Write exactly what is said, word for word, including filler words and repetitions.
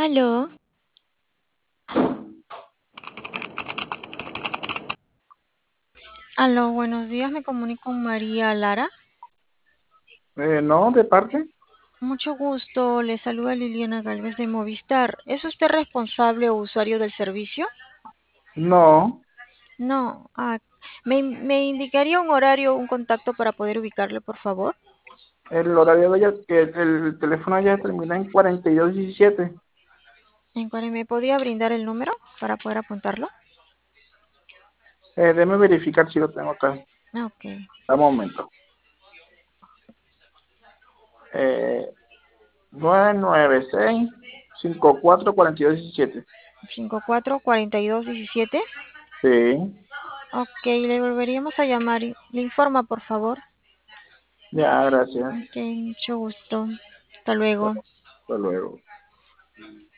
Aló, aló, buenos días, me comunico con María Lara. Eh, no, de parte. Mucho gusto, le saluda Liliana Galvez de Movistar. ¿Es usted responsable o usuario del servicio? No, No, ah, ¿me, me indicaría un horario, un contacto para poder ubicarle, por favor? el horario de ella, que el teléfono ya termina en cuarenta y dos diecisiete. ¿En cuál me podría brindar el número para poder apuntarlo? Eh, déjeme verificar si lo tengo acá. Ok, Un momento. Eh, nueve nueve seis, cinco cuatro cuatro dos uno siete. cinco cuatro cuatro dos uno siete. Sí, Ok, le volveríamos a llamar. Le informa, por favor. ya, gracias. Ok, mucho gusto. Hasta luego. Hasta luego.